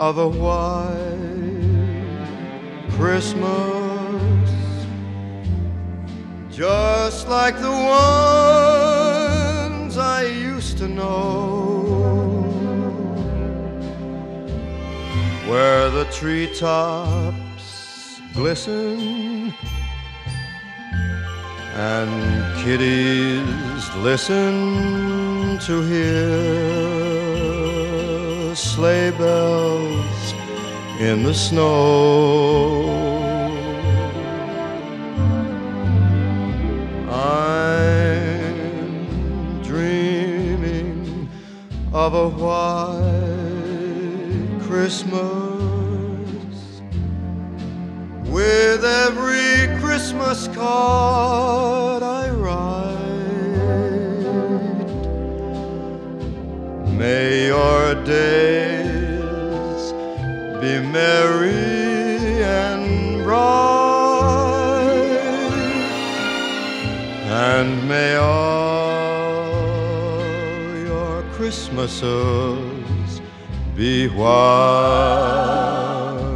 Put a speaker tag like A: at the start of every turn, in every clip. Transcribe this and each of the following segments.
A: of a white Christmas, just like the ones I used to know, where the treetops glisten and kiddies listen to hear sleigh bells in the snow. I'm dreaming of a white Christmas, with every Christmas card I write. May your days be merry and bright, and may all your Christmases be white.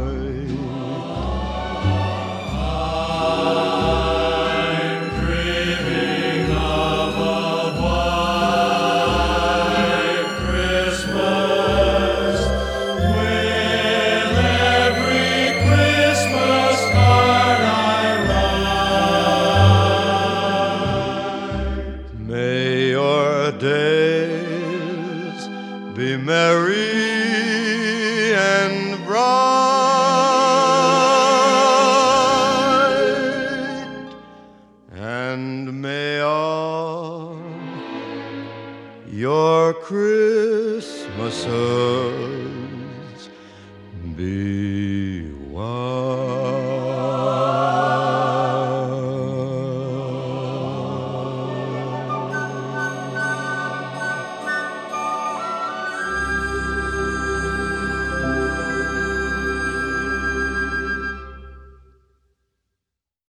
A: May your days be merry and bright, and may all your Christmases be